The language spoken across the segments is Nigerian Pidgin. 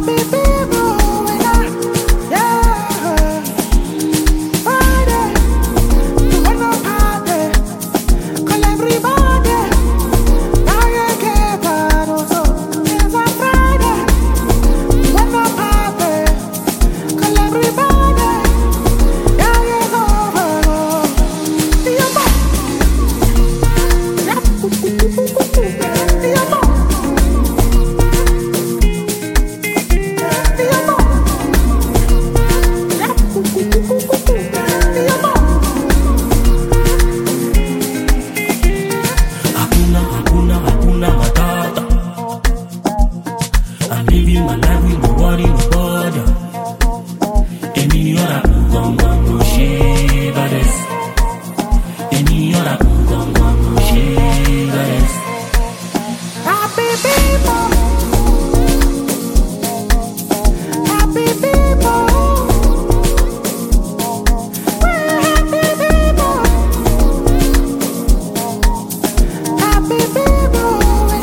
I'm living my life with no worry, no border. Any other gongon no shade this. Any other gongon no shade this. Happy people, happy people, we're happy people, happy people,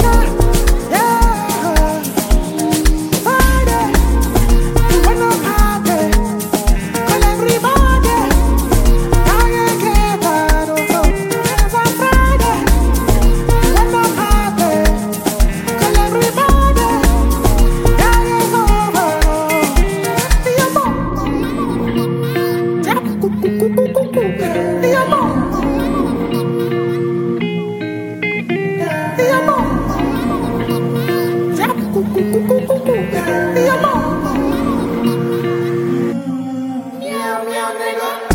yeah. Friday, we went up happy, call everybody, I get out of so. It's a Friday, we went up happy. Call everybody, yeah, it's over. The amor, tap, the amor, the amor, tap, the amor. Meow, meow, nigga.